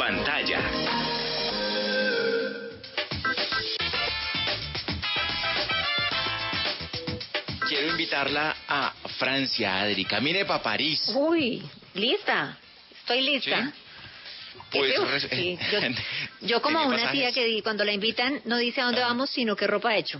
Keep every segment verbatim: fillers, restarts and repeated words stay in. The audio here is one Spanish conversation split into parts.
pantalla. Quiero invitarla a Francia, Adri. Camine para París. Uy, lista. Estoy lista. ¿Sí? Pues, Uf, sí. Yo, yo como una pasajes? tía que cuando la invitan no dice a dónde ah. vamos, sino qué ropa ha hecho.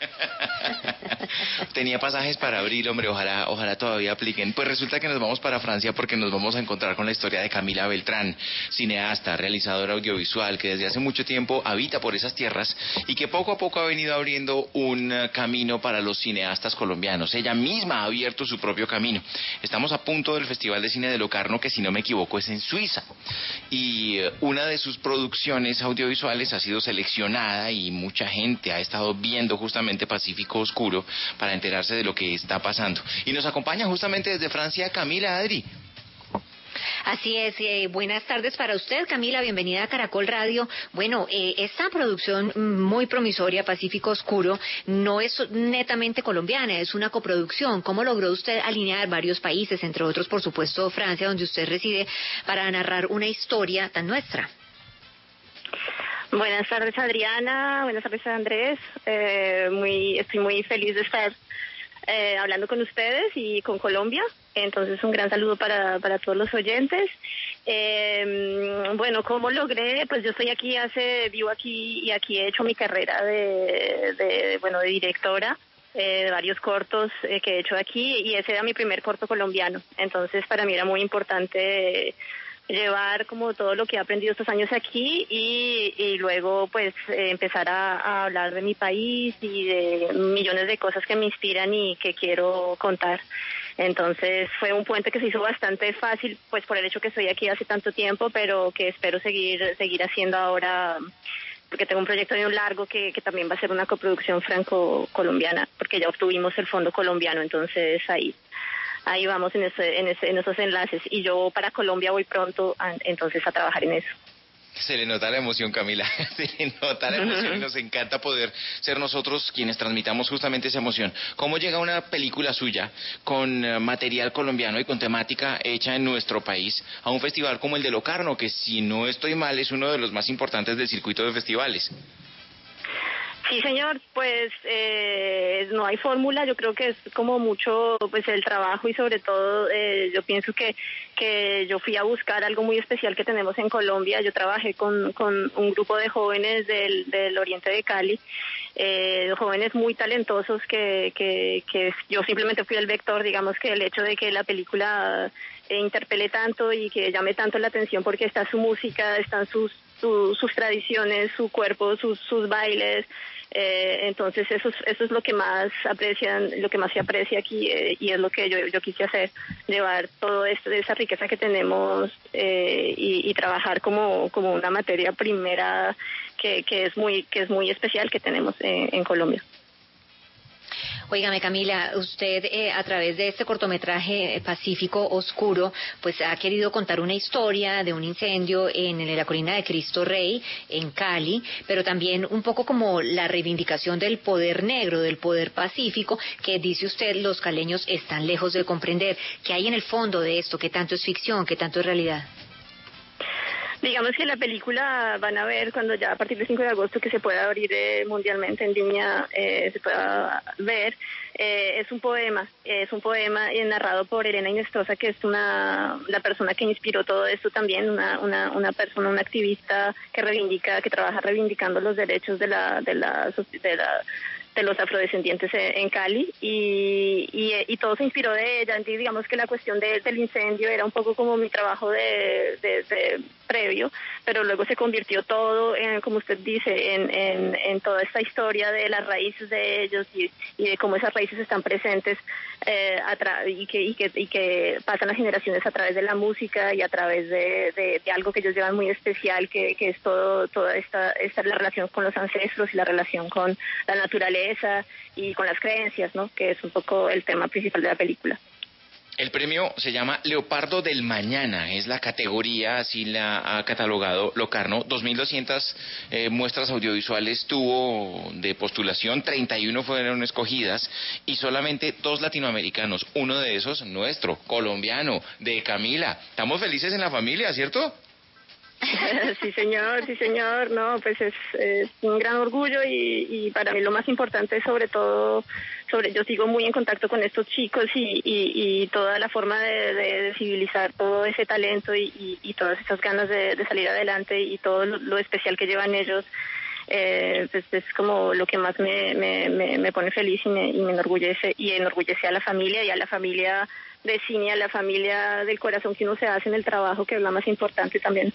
Tenía pasajes para abril, hombre, ojalá, ojalá todavía apliquen. Pues resulta que nos vamos para Francia porque nos vamos a encontrar con la historia de Camila Beltrán, cineasta, realizadora audiovisual que desde hace mucho tiempo habita por esas tierras y que poco a poco ha venido abriendo un uh, camino para los cineastas colombianos. Ella misma ha abierto su propio camino. Estamos a punto del Festival de Cine de Locarno, que si no me equivoco es en Suiza, y uh, una de sus producciones audiovisuales ha sido seleccionada y mucha gente ha estado viendo justamente Pacífico Oscuro para enterarse de lo que está pasando. Y nos acompaña justamente desde Francia Camila, Adri. Así es, eh, buenas tardes para usted, Camila, bienvenida a Caracol Radio. Bueno, eh, esta producción muy promisoria, Pacífico Oscuro, no es netamente colombiana, es una coproducción. ¿Cómo logró usted alinear varios países, entre otros, por supuesto, Francia, donde usted reside, para narrar una historia tan nuestra? Buenas tardes, Adriana. Buenas tardes, Andrés. Eh, muy, estoy muy feliz de estar eh, hablando con ustedes y con Colombia. Entonces, un gran saludo para, para todos los oyentes. Eh, bueno, ¿cómo logré? Pues yo estoy aquí, hace vivo aquí y aquí he hecho mi carrera de, de bueno, de directora. Eh, de varios cortos eh, que he hecho aquí, y ese era mi primer corto colombiano. Entonces, para mí era muy importante llevar como todo lo que he aprendido estos años aquí y, y luego pues eh, empezar a, a hablar de mi país y de millones de cosas que me inspiran y que quiero contar. Entonces fue un puente que se hizo bastante fácil, pues por el hecho que estoy aquí hace tanto tiempo, pero que espero seguir seguir haciendo ahora, porque tengo un proyecto de un largo que, que también va a ser una coproducción franco-colombiana, porque ya obtuvimos el fondo colombiano. Entonces ahí Ahí vamos en, ese, en, ese, en esos enlaces, y yo para Colombia voy pronto a, entonces a trabajar en eso. Se le nota la emoción, Camila, se le nota la emoción y nos encanta poder ser nosotros quienes transmitamos justamente esa emoción. ¿Cómo llega una película suya con uh, material colombiano y con temática hecha en nuestro país a un festival como el de Locarno, que si no estoy mal es uno de los más importantes del circuito de festivales? Sí, señor, pues eh, no hay fórmula. Yo creo que es como mucho pues el trabajo, y sobre todo eh, yo pienso que que yo fui a buscar algo muy especial que tenemos en Colombia. Yo trabajé con, con un grupo de jóvenes del, del oriente de Cali, eh, jóvenes muy talentosos que, que, que yo simplemente fui el vector. Digamos que el hecho de que la película eh, interpele tanto y que llame tanto la atención, porque está su música, están sus Su, sus tradiciones, su cuerpo, sus, sus bailes, eh, entonces eso es, eso es lo que más aprecian, lo que más se aprecia aquí, eh, y es lo que yo, yo quise hacer, llevar todo esto, esa riqueza que tenemos, eh, y, y trabajar como, como una materia primera que, que es muy, que es muy especial que tenemos en, en Colombia. Óigame, Camila, usted eh, a través de este cortometraje Pacífico Oscuro, pues ha querido contar una historia de un incendio en, en la colina de Cristo Rey, en Cali, pero también un poco como la reivindicación del poder negro, del poder pacífico, que dice usted los caleños están lejos de comprender. ¿Qué hay en el fondo de esto? ¿Qué tanto es ficción? ¿Qué tanto es realidad? Digamos que la película van a ver cuando ya a partir del cinco de agosto, que se pueda abrir eh, mundialmente en línea, eh, se pueda ver. Eh, es un poema, es un poema eh, narrado por Elena Inestrosa, que es una la persona que inspiró todo esto también, una una una persona, una activista que reivindica, que trabaja reivindicando los derechos de la de la de la de los afrodescendientes en Cali, y, y, y todo se inspiró de ella. Entonces, digamos que la cuestión de, del incendio era un poco como mi trabajo de, de, de previo, pero luego se convirtió todo, en, como usted dice, en, en, en toda esta historia de las raíces de ellos, y, y de cómo esas raíces están presentes eh, atra y, que, y, que, y que pasan las generaciones a través de la música y a través de, de, de algo que ellos llevan muy especial, que, que es todo toda esta, esta la relación con los ancestros y la relación con la naturaleza y con las creencias, ¿no? Que es un poco el tema principal de la película. El premio se llama Leopardo del Mañana, es la categoría, así la ha catalogado Locarno. dos mil doscientas eh, muestras audiovisuales tuvo de postulación, treinta y uno fueron escogidas y solamente dos latinoamericanos, uno de esos nuestro, colombiano, de Camila. Estamos felices en la familia, ¿cierto? Sí, señor, sí, señor. No, pues es, es un gran orgullo y, y para mí lo más importante es sobre todo, sobre yo sigo muy en contacto con estos chicos y, y, y toda la forma de, de, de civilizar todo ese talento y, y, y todas esas ganas de, de salir adelante y todo lo, lo especial que llevan ellos. Eh, pues es como lo que más me, me, me, me pone feliz y me, y me enorgullece y enorgullece a la familia y a la familia de cine, a la familia del corazón que uno se hace en el trabajo, que es la más importante también.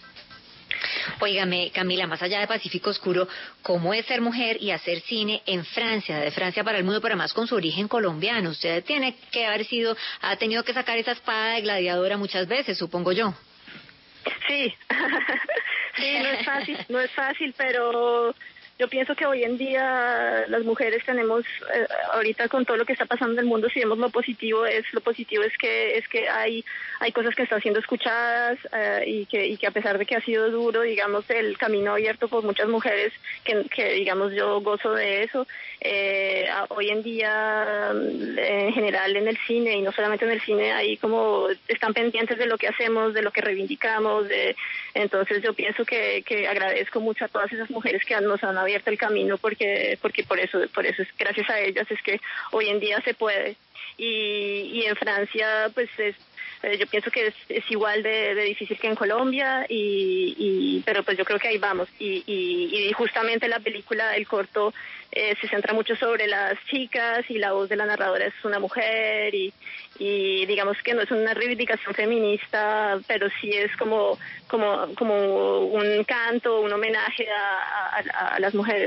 Óigame, Camila, más allá de Pacífico Oscuro, ¿cómo es ser mujer y hacer cine en Francia, de Francia para el mundo, pero además con su origen colombiano? Usted tiene que haber sido, ha tenido que sacar esa espada de gladiadora muchas veces, supongo yo. Sí, sí, no es fácil, no es fácil, pero yo pienso que hoy en día las mujeres tenemos, eh, ahorita con todo lo que está pasando en el mundo, si vemos lo positivo, es lo positivo es que es que hay hay cosas que están siendo escuchadas eh, y que y que a pesar de que ha sido duro, digamos, el camino abierto por muchas mujeres, que, que digamos yo gozo de eso, eh, hoy en día en general en el cine y no solamente en el cine, hay como están pendientes de lo que hacemos, de lo que reivindicamos, de entonces yo pienso que, que agradezco mucho a todas esas mujeres que nos han abierto el camino porque porque por eso por eso es gracias a ellas es que hoy en día se puede y, y en Francia pues es eh, yo pienso que es, es igual de, de difícil que en Colombia y, y pero pues yo creo que ahí vamos y, y, y justamente la película el corto eh, se centra mucho sobre las chicas y la voz de la narradora es una mujer y y digamos que no es una reivindicación feminista, pero sí es como como como un canto, un homenaje a, a, a las mujeres.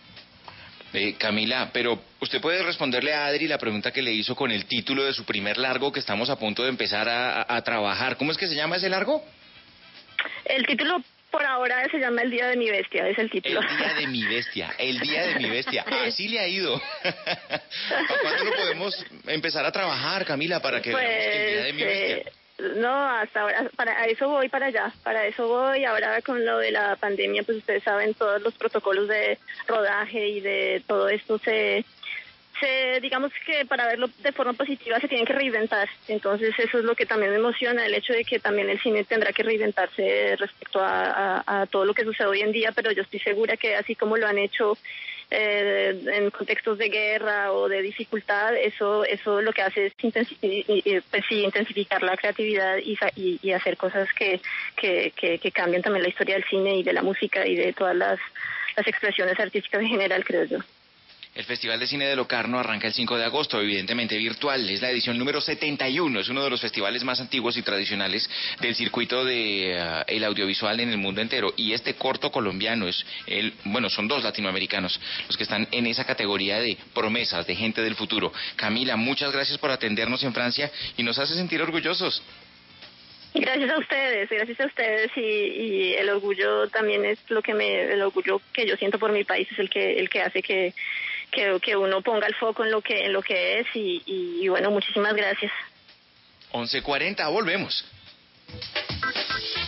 Eh, Camila, pero usted puede responderle a Adri la pregunta que le hizo con el título de su primer largo que estamos a punto de empezar a, a, a trabajar. ¿Cómo es que se llama ese largo? El título por ahora se llama El Día de mi Bestia, es el título. El Día de mi Bestia, El Día de mi Bestia. Así le ha ido. ¿Para cuándo lo podemos empezar a trabajar, Camila, para que pues, veamos El Día de mi Bestia? Eh... No, hasta ahora, para eso voy para allá, para eso voy. Ahora con lo de la pandemia, pues ustedes saben, todos los protocolos de rodaje y de todo esto se, se digamos que para verlo de forma positiva se tienen que reinventar. Entonces eso es lo que también me emociona, el hecho de que también el cine tendrá que reinventarse respecto a, a, a todo lo que sucede hoy en día, pero yo estoy segura que así como lo han hecho Eh, en contextos de guerra o de dificultad, eso eso lo que hace es intensificar, pues sí, intensificar la creatividad y, y, y hacer cosas que, que, que, que cambien también la historia del cine y de la música y de todas las, las expresiones artísticas en general, creo yo. El Festival de Cine de Locarno arranca el cinco de agosto, evidentemente virtual. Es la edición número setenta y uno. Es uno de los festivales más antiguos y tradicionales del circuito de uh, el audiovisual en el mundo entero. Y este corto colombiano es el, bueno, son dos latinoamericanos los que están en esa categoría de promesas, de gente del futuro. Camila, muchas gracias por atendernos en Francia y nos hace sentir orgullosos. Gracias a ustedes, gracias a ustedes y, y el orgullo también es lo que me, el orgullo que yo siento por mi país es el que el que hace que que, que uno ponga el foco en lo que en lo que es y, y, y bueno, muchísimas gracias. once cuarenta, volvemos.